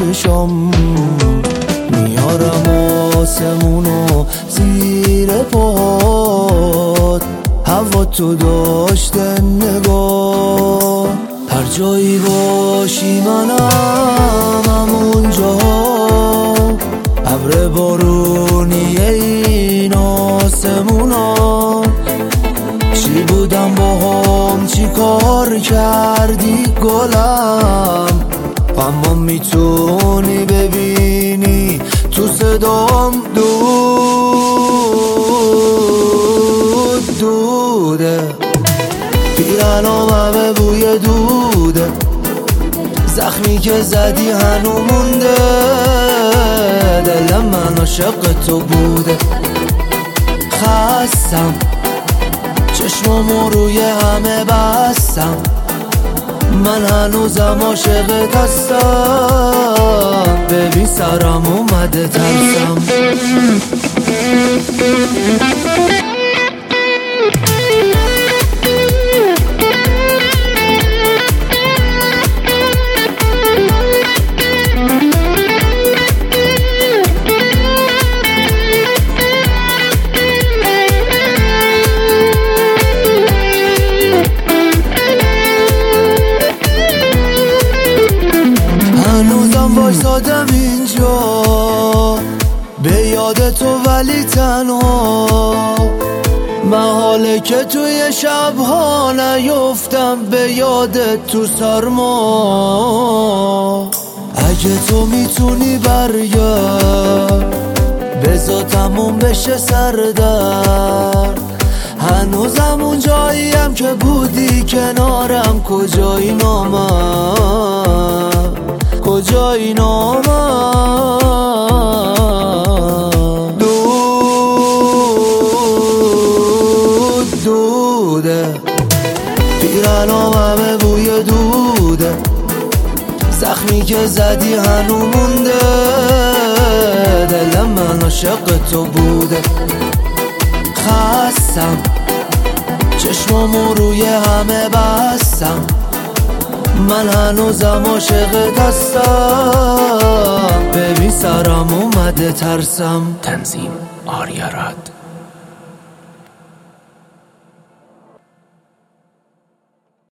چشام، میارم آسمونو زیر پات، هوا تو داشته نگاه. هر جایی باشی منم همونجا، ابر بارونی این آسمونا. چی بودم باهم چی کار کردی گلم، اما میتونی ببینی تو صدام دوده. پیرنام همه بوی دوده، زخمی که زدی هنو مونده، دلم من عاشق تو بوده. خستم چشمامو روی همه بستم، من هنوزم عاشقت هستم. ببین سرم اومده ترسم. هنوزم وایسادم اینجا به یاد تو ولی تنها، محاله که توی شبها نیفتم به یاد تو سرما. اگه تو میتونی برگرد بذار تموم بشه سردرد، هنوزم اون جاییم که بودی کنارم. کجایی نامم، کجایی نامم. دوده پیرنام همه بوی دوده، زخمی که زدی هنو مونده، دلم من عاشق تو بوده. خستم چشمامو روی همه بستم، من هنوزم عاشقت هستم. ببین سرم اومده ترسم. تنظیم آریاراد.